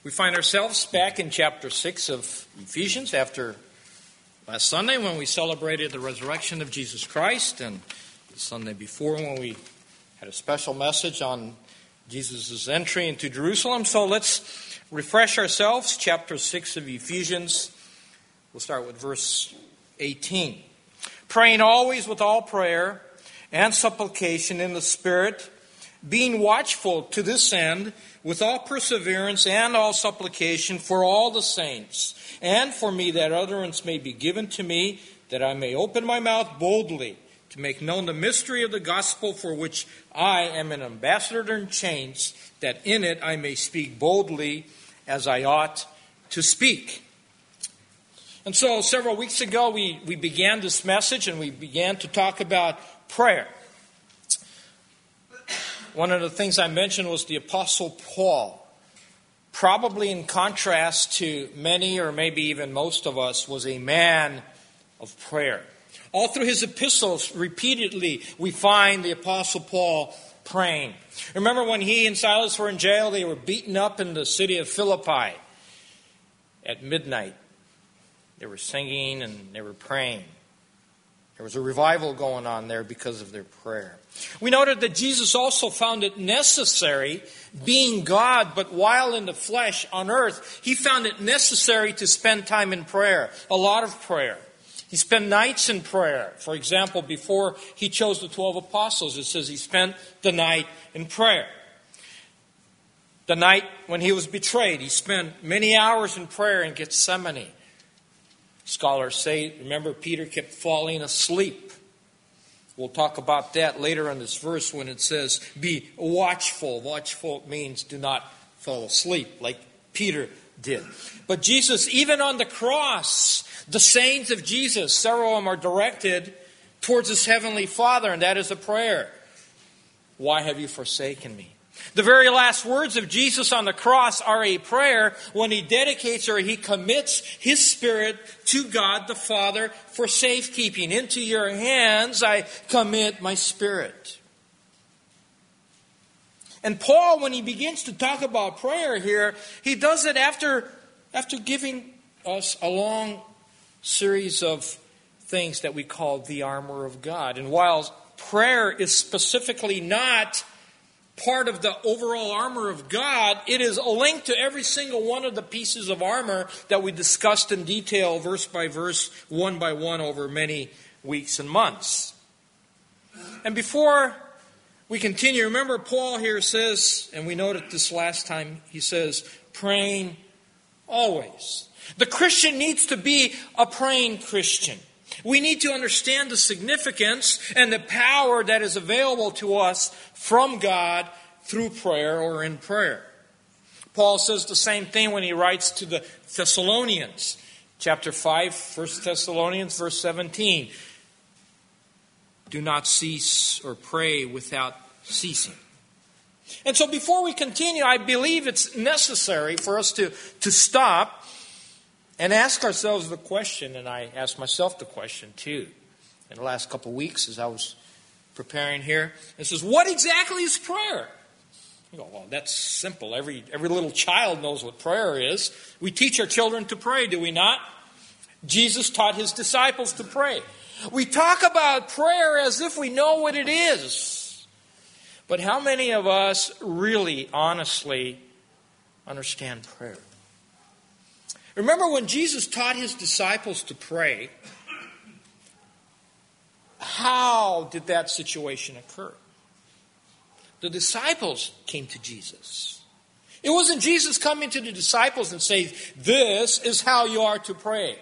We find ourselves back in chapter 6 of Ephesians after last Sunday when we celebrated the resurrection of Jesus Christ, and the Sunday before when we had a special message on Jesus' entry into Jerusalem. So let's refresh ourselves. Chapter 6 of Ephesians. We'll start with verse 18. Praying always with all prayer and supplication in the Spirit, being watchful to this end, with all perseverance and all supplication for all the saints, and for me, that utterance may be given to me, that I may open my mouth boldly to make known the mystery of the gospel, for which I am an ambassador in chains, that in it I may speak boldly as I ought to speak. And so several weeks ago we began this message and we began to talk about prayer. One of the things I mentioned was the Apostle Paul. Probably in contrast to many or maybe even most of us, was a man of prayer. All through his epistles, repeatedly, we find the Apostle Paul praying. Remember when he and Silas were in jail, they were beaten up in the city of Philippi at midnight. They were singing and they were praying. There was a revival going on there because of their prayer. We noted that Jesus also found it necessary, being God, but while in the flesh on earth, he found it necessary to spend time in prayer, a lot of prayer. He spent nights in prayer. For example, before he chose the 12 apostles, it says he spent the night in prayer. The night when he was betrayed, he spent many hours in prayer in Gethsemane. Scholars say, remember, Peter kept falling asleep. We'll talk about that later in this verse when it says, be watchful. Watchful means do not fall asleep like Peter did. But Jesus, even on the cross, the sayings of Jesus, several of them are directed towards his heavenly Father, and that is a prayer. Why have you forsaken me? The very last words of Jesus on the cross are a prayer when he dedicates or he commits his spirit to God the Father for safekeeping. Into your hands I commit my spirit. And Paul, when he begins to talk about prayer here, he does it after giving us a long series of things that we call the armor of God. And while prayer is specifically not part of the overall armor of God, it is linked to every single one of the pieces of armor that we discussed in detail, verse by verse, one by one, over many weeks and months. And before we continue, remember Paul here says, and we noted this last time, he says, praying always. The Christian needs to be a praying Christian. We need to understand the significance and the power that is available to us from God through prayer or in prayer. Paul says the same thing when he writes to the Thessalonians. Chapter 5, 1 Thessalonians, verse 17. Do not cease or pray without ceasing. And so before we continue, I believe it's necessary for us to stop and ask ourselves the question, and I asked myself the question too in the last couple of weeks as I was preparing here. It says, what exactly is prayer? You go, well, that's simple. Every little child knows what prayer is. We teach our children to pray, do we not? Jesus taught his disciples to pray. We talk about prayer as if we know what it is. But how many of us really, honestly understand prayer? Remember when Jesus taught his disciples to pray, how did that situation occur? The disciples came to Jesus. It wasn't Jesus coming to the disciples and saying, this is how you are to pray.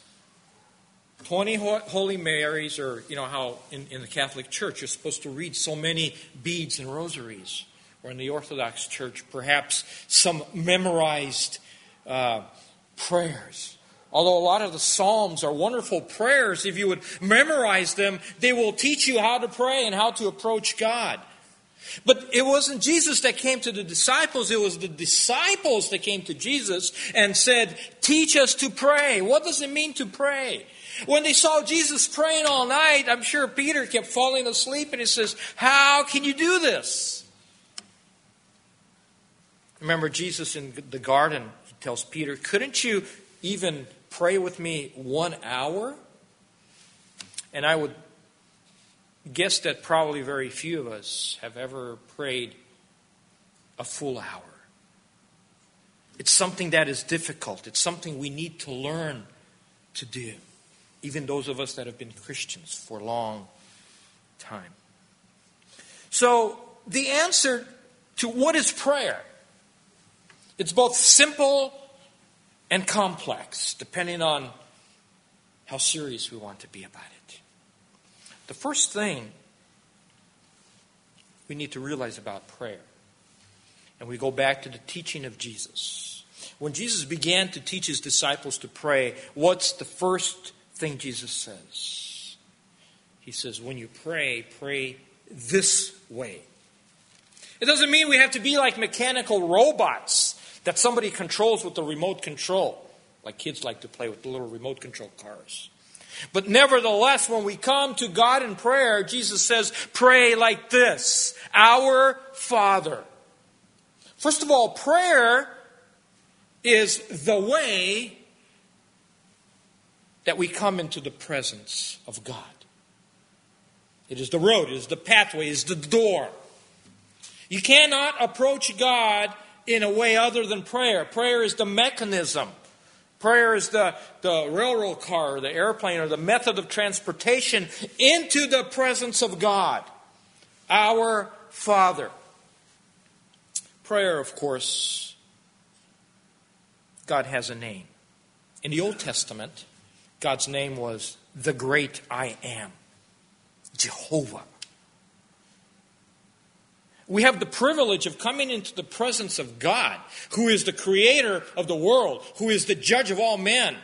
20 Holy Marys, or how in the Catholic Church you're supposed to read so many beads and rosaries. Or in the Orthodox Church, perhaps some memorized prayers. Although a lot of the Psalms are wonderful prayers, if you would memorize them, they will teach you how to pray and how to approach God. But it wasn't Jesus that came to the disciples, it was the disciples that came to Jesus and said, teach us to pray. What does it mean to pray? When they saw Jesus praying all night, I'm sure Peter kept falling asleep and he says, how can you do this? Remember Jesus in the garden, he tells Peter, couldn't you even pray with me 1 hour? And I would guess that probably very few of us have ever prayed a full hour. It's something that is difficult. It's something we need to learn to do. Even those of us that have been Christians for a long time. So the answer to what is prayer, it's both simple and complex, depending on how serious we want to be about it. The first thing we need to realize about prayer, and we go back to the teaching of Jesus. When Jesus began to teach his disciples to pray, what's the first thing Jesus says? He says, when you pray, pray this way. It doesn't mean we have to be like mechanical robots that somebody controls with the remote control, like kids like to play with the little remote control cars. But nevertheless, when we come to God in prayer, Jesus says, pray like this: Our Father. First of all, prayer is the way that we come into the presence of God. It is the road, it is the pathway, it is the door. You cannot approach God in a way other than prayer. Prayer is the mechanism. Prayer is the railroad car or the airplane or the method of transportation into the presence of God. Our Father. Prayer, of course, God has a name. In the Old Testament, God's name was the Great I Am, Jehovah. We have the privilege of coming into the presence of God, who is the creator of the world, who is the judge of all men.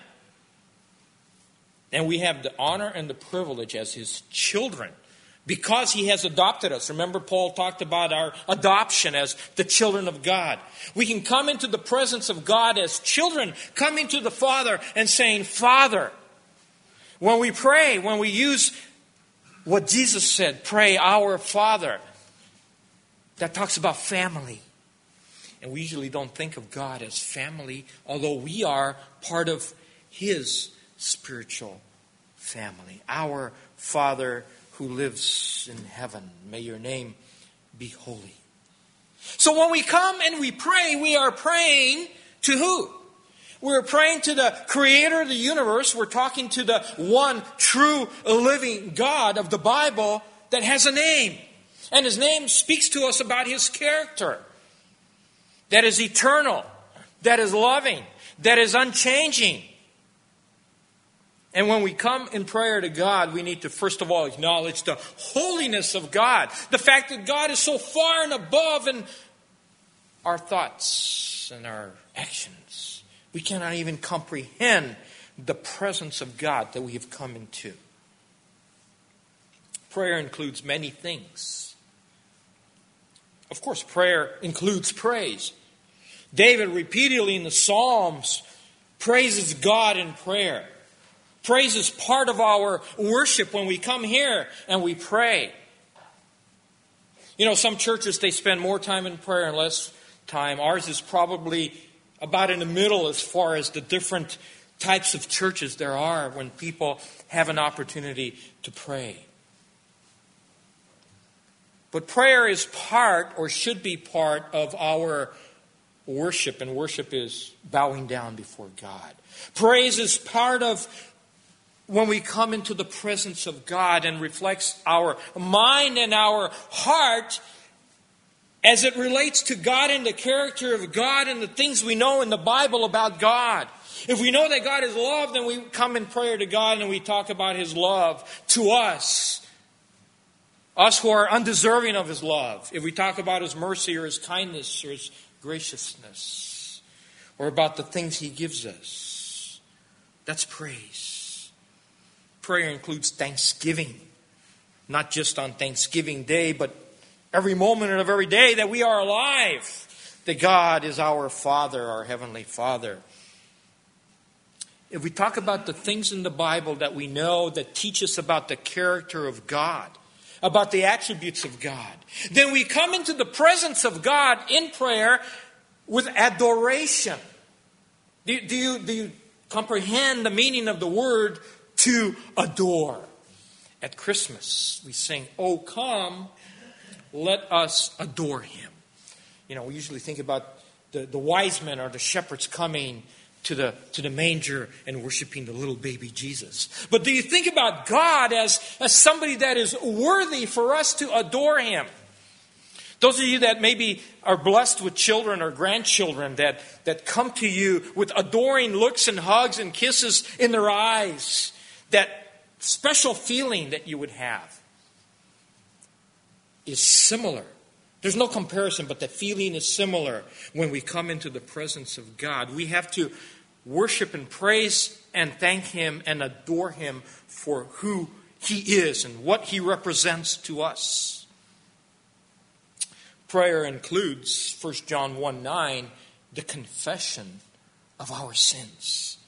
And we have the honor and the privilege as his children, because he has adopted us. Remember, Paul talked about our adoption as the children of God. We can come into the presence of God as children, coming to the Father and saying, Father. When we pray, when we use what Jesus said, pray, our Father, that talks about family. And we usually don't think of God as family, although we are part of his spiritual family. Our Father who lives in heaven, may your name be holy. So when we come and we pray, we are praying to who? We're praying to the creator of the universe. We're talking to the one true living God of the Bible that has a name. And his name speaks to us about his character. That is eternal. That is loving. That is unchanging. And when we come in prayer to God, we need to first of all acknowledge the holiness of God. The fact that God is so far and above in our thoughts and our actions. We cannot even comprehend the presence of God that we have come into. Prayer includes many things. Of course, prayer includes praise. David repeatedly in the Psalms praises God in prayer. Praise is part of our worship when we come here and we pray. You know, some churches, they spend more time in prayer and less time. Ours is probably about in the middle as far as the different types of churches there are when people have an opportunity to pray. But prayer is part, or should be part, of our worship. And worship is bowing down before God. Praise is part of when we come into the presence of God and reflects our mind and our heart as it relates to God and the character of God and the things we know in the Bible about God. If we know that God is love, then we come in prayer to God and we talk about his love to us. Us who are undeserving of his love. If we talk about his mercy or his kindness or his graciousness, or about the things he gives us, that's praise. Prayer includes thanksgiving. Not just on Thanksgiving Day, but every moment of every day that we are alive. That God is our Father, our Heavenly Father. If we talk about the things in the Bible that we know that teach us about the character of God, about the attributes of God, then we come into the presence of God in prayer with adoration. Do you comprehend the meaning of the word to adore? At Christmas, we sing, "Oh, come, let us adore him." We usually think about the wise men or the shepherds coming to the manger and worshiping the little baby Jesus. But do you think about God as somebody that is worthy for us to adore him? Those of you that maybe are blessed with children or grandchildren that come to you with adoring looks and hugs and kisses in their eyes, that special feeling that you would have is similar. There's no comparison, but the feeling is similar when we come into the presence of God. We have to worship and praise and thank him and adore him for who he is and what he represents to us. Prayer includes, 1 John 1:9, the confession of our sins.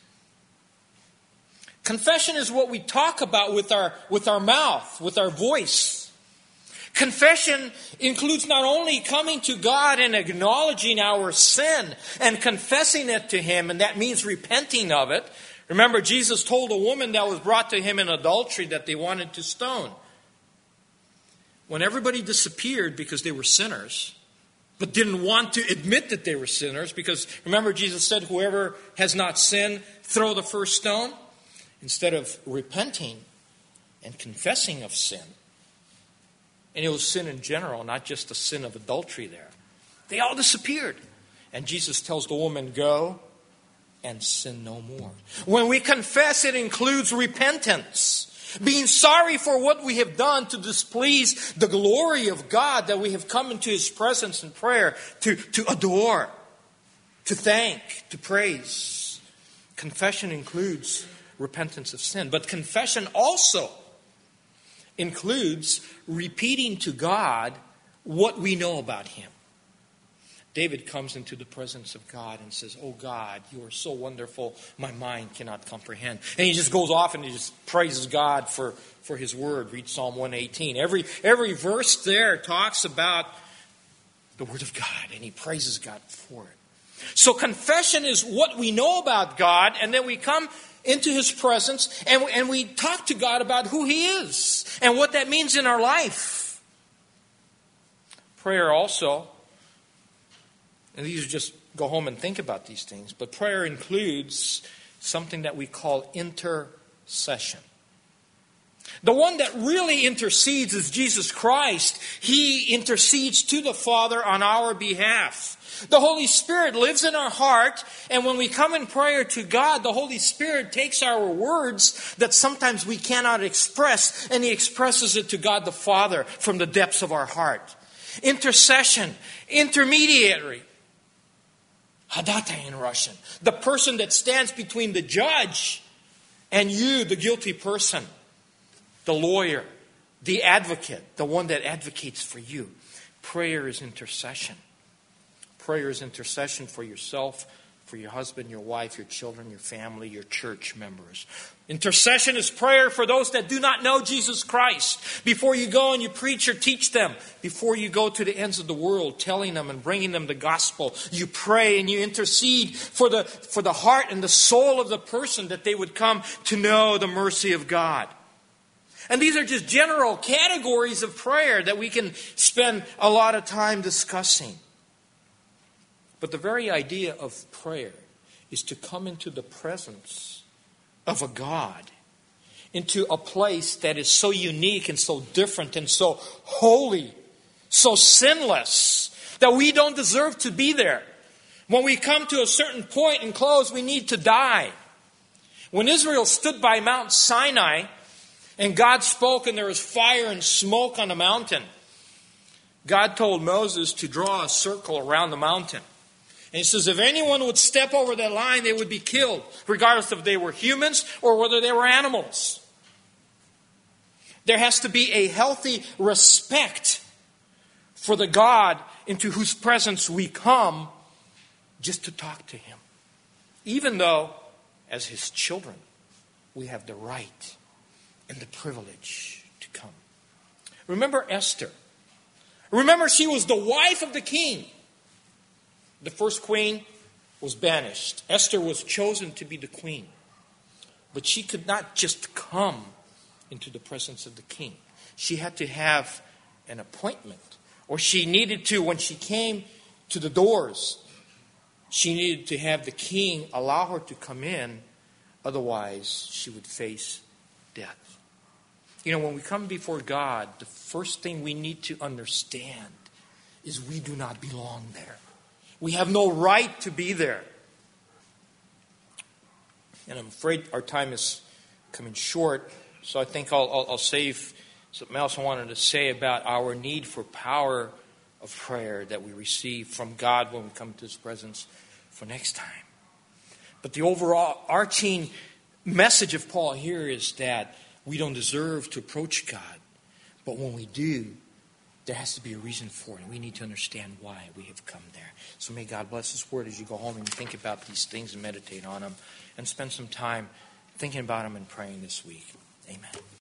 Confession is what we talk about with our mouth, with our voice. Confession includes not only coming to God and acknowledging our sin and confessing it to him, and that means repenting of it. Remember, Jesus told a woman that was brought to him in adultery that they wanted to stone. When everybody disappeared because they were sinners, but didn't want to admit that they were sinners, because remember Jesus said, "Whoever has not sinned, throw the first stone." Instead of repenting and confessing of sin, and it was sin in general, not just the sin of adultery there, they all disappeared. And Jesus tells the woman, "Go and sin no more." When we confess, it includes repentance. Being sorry for what we have done to displease the glory of God, that we have come into his presence in prayer to adore, to thank, to praise. Confession includes repentance of sin. But confession also includes repeating to God what we know about him. David comes into the presence of God and says, "Oh God, you are so wonderful, my mind cannot comprehend." And he just goes off and he just praises God for his word. Read Psalm 118. Every verse there talks about the word of God, and he praises God for it. So confession is what we know about God, and then we come into his presence and we talk to God about who he is and what that means in our life. Prayer also, and these are just go home and think about these things, but prayer includes something that we call intercession. The one that really intercedes is Jesus Christ. He intercedes to the Father on our behalf. The Holy Spirit lives in our heart, and when we come in prayer to God, the Holy Spirit takes our words that sometimes we cannot express, and he expresses it to God the Father from the depths of our heart. Intercession, intermediary, hadata in Russian, the person that stands between the judge and you, the guilty person, the lawyer, the advocate, the one that advocates for you. Prayer is intercession. Prayer is intercession for yourself, for your husband, your wife, your children, your family, your church members. Intercession is prayer for those that do not know Jesus Christ. Before you go and you preach or teach them, before you go to the ends of the world, telling them and bringing them the gospel, you pray and you intercede for the heart and the soul of the person, that they would come to know the mercy of God. And these are just general categories of prayer that we can spend a lot of time discussing. But the very idea of prayer is to come into the presence of a God, into a place that is so unique and so different and so holy, so sinless, that we don't deserve to be there. When we come to a certain point and close, we need to die. When Israel stood by Mount Sinai and God spoke and there was fire and smoke on the mountain, God told Moses to draw a circle around the mountain. And he says, if anyone would step over that line, they would be killed, regardless if they were humans or whether they were animals. There has to be a healthy respect for the God into whose presence we come just to talk to him. Even though, as his children, we have the right and the privilege to come. Remember Esther. Remember, she was the wife of the king. The first queen was banished. Esther was chosen to be the queen. But she could not just come into the presence of the king. She had to have an appointment. Or she needed to, when she came to the doors, she needed to have the king allow her to come in. Otherwise, she would face death. You know, when we come before God, the first thing we need to understand is we do not belong there. We have no right to be there. And I'm afraid our time is coming short, so I think I'll save something else I wanted to say about our need for power of prayer that we receive from God when we come to His presence for next time. But the overall arching message of Paul here is that we don't deserve to approach God. But when we do, there has to be a reason for it. We need to understand why we have come there. So may God bless His word as you go home and think about these things and meditate on them. And spend some time thinking about them and praying this week. Amen.